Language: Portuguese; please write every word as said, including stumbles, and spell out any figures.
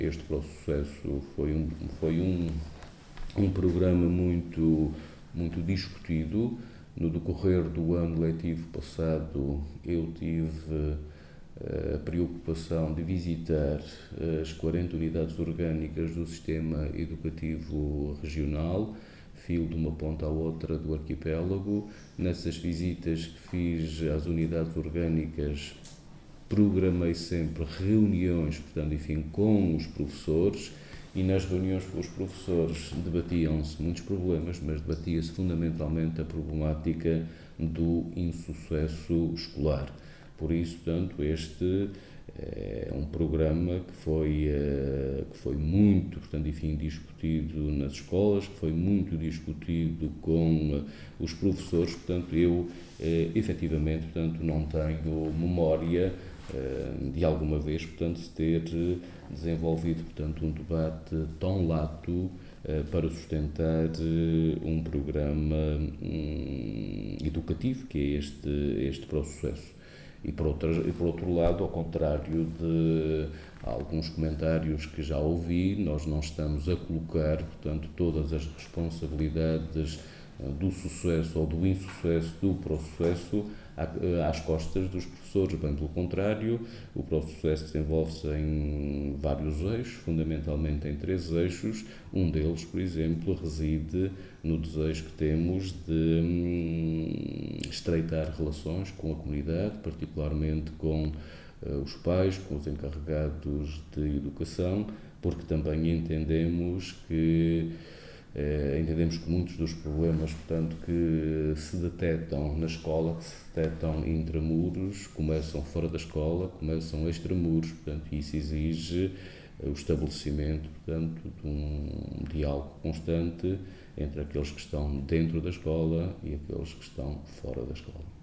Este processo foi um, foi um, um programa muito, muito discutido. No decorrer do ano letivo passado, eu tive a preocupação de visitar as quarenta unidades orgânicas do Sistema Educativo Regional, filo de uma ponta à outra do arquipélago. Nessas visitas que fiz às unidades orgânicas, programei sempre reuniões, portanto, enfim, com os professores, e nas reuniões com os professores debatiam-se muitos problemas, mas debatia-se fundamentalmente a problemática do insucesso escolar. Por isso, portanto, este é um programa que foi, que foi muito, portanto, enfim, discutido nas escolas, que foi muito discutido com os professores. Portanto, eu, efetivamente, portanto, não tenho memória de alguma vez, portanto, se ter desenvolvido, portanto, um debate tão lato para sustentar um programa educativo, que é este, este processo. E por, outro, e por outro lado, ao contrário de alguns comentários que já ouvi, nós não estamos a colocar, portanto, todas as responsabilidades do sucesso ou do insucesso do processo às costas dos professores. Bem, pelo contrário, o processo desenvolve-se em vários eixos, fundamentalmente em três eixos. Um deles, por exemplo, reside no desejo que temos de hum, estreitar relações com a comunidade, particularmente com uh, os pais, com os encarregados de educação, porque também entendemos que Uh, entendemos que muitos dos problemas, portanto, que se detectam na escola, que se detectam intramuros, começam fora da escola, começam extramuros, portanto, isso exige uh, o estabelecimento, portanto, de um diálogo constante entre aqueles que estão dentro da escola e aqueles que estão fora da escola.